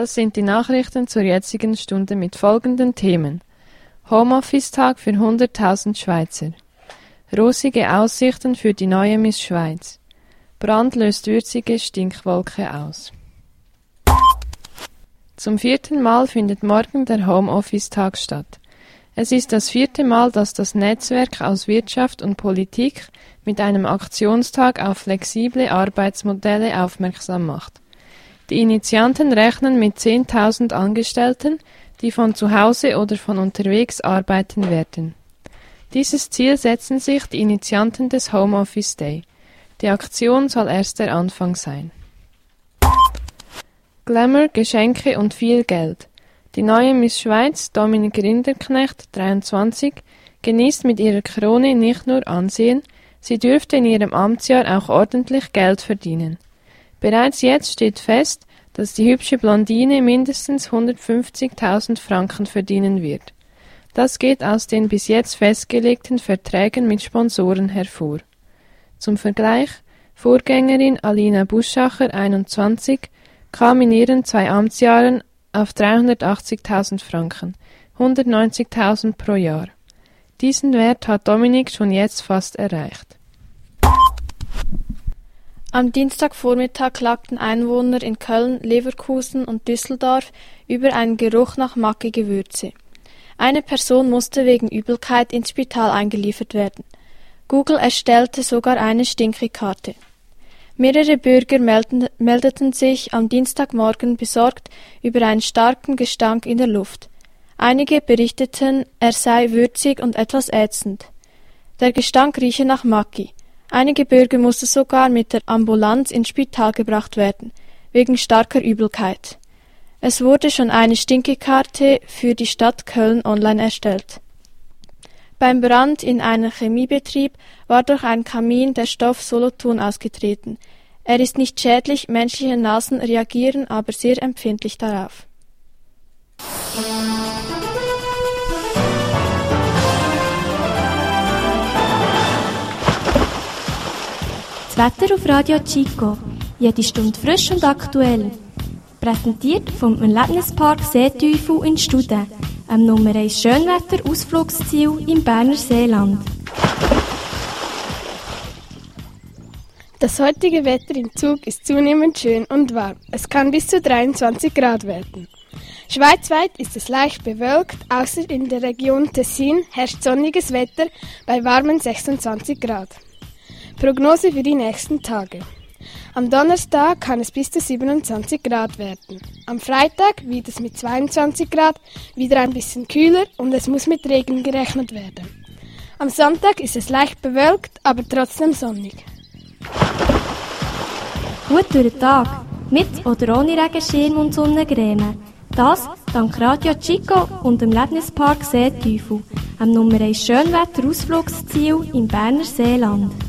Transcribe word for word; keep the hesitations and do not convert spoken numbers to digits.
Das sind die Nachrichten zur jetzigen Stunde mit folgenden Themen. Homeoffice-Tag für hunderttausend Schweizer. Rosige Aussichten für die neue Miss Schweiz. Brand löst würzige Stinkwolke aus. Zum vierten Mal findet morgen der Homeoffice-Tag statt. Es ist das vierte Mal, dass das Netzwerk aus Wirtschaft und Politik mit einem Aktionstag auf flexible Arbeitsmodelle aufmerksam macht. Die Initianten rechnen mit zehntausend Angestellten, die von zu Hause oder von unterwegs arbeiten werden. Dieses Ziel setzen sich die Initianten des Homeoffice Day. Die Aktion soll erst der Anfang sein. Glamour, Geschenke und viel Geld. Die neue Miss Schweiz, Dominik Rinderknecht, dreiundzwanzig, genießt mit ihrer Krone nicht nur Ansehen, sie dürfte in ihrem Amtsjahr auch ordentlich Geld verdienen. Bereits jetzt steht fest, dass die hübsche Blondine mindestens hundertfünfzigtausend Franken verdienen wird. Das geht aus den bis jetzt festgelegten Verträgen mit Sponsoren hervor. Zum Vergleich, Vorgängerin Alina Buschacher, einundzwanzig, kam in ihren zwei Amtsjahren auf dreihundertachtzigtausend Franken, hundertneunzigtausend pro Jahr. Diesen Wert hat Dominik schon jetzt fast erreicht. Am Dienstagvormittag klagten Einwohner in Köln, Leverkusen und Düsseldorf über einen Geruch nach Maggi-Gewürze. Eine Person musste wegen Übelkeit ins Spital eingeliefert werden. Google erstellte sogar eine Stinkekarte. Mehrere Bürger melden, meldeten sich am Dienstagmorgen besorgt über einen starken Gestank in der Luft. Einige berichteten, er sei würzig und etwas ätzend. Der Gestank rieche nach Maggi. Einige Bürger mussten sogar mit der Ambulanz ins Spital gebracht werden, wegen starker Übelkeit. Es wurde schon eine Stinkekarte für die Stadt Köln online erstellt. Beim Brand in einem Chemiebetrieb war durch einen Kamin der Stoff Solothurn ausgetreten. Er ist nicht schädlich, menschliche Nasen reagieren aber sehr empfindlich darauf. Das Wetter auf Radio Chico. Jede Stunde frisch und aktuell. Präsentiert vom Erlebnispark Seeteufel in Studen, einem Nummer eins Schönwetter-Ausflugsziel im Berner Seeland. Das heutige Wetter im Zug ist zunehmend schön und warm. Es kann bis zu dreiundzwanzig Grad werden. Schweizweit ist es leicht bewölkt, außer in der Region Tessin herrscht sonniges Wetter bei warmen sechsundzwanzig Grad. Prognose für die nächsten Tage. Am Donnerstag kann es bis zu siebenundzwanzig Grad werden. Am Freitag wird es mit zweiundzwanzig Grad wieder ein bisschen kühler und es muss mit Regen gerechnet werden. Am Sonntag ist es leicht bewölkt, aber trotzdem sonnig. Gut durch den Tag, mit oder ohne Regenschirm und Sonnencreme. Das dank Radio Chico und dem Erlebnispark Seeteufel, einem Nummer eins Schönwetter-Ausflugsziel im Berner Seeland.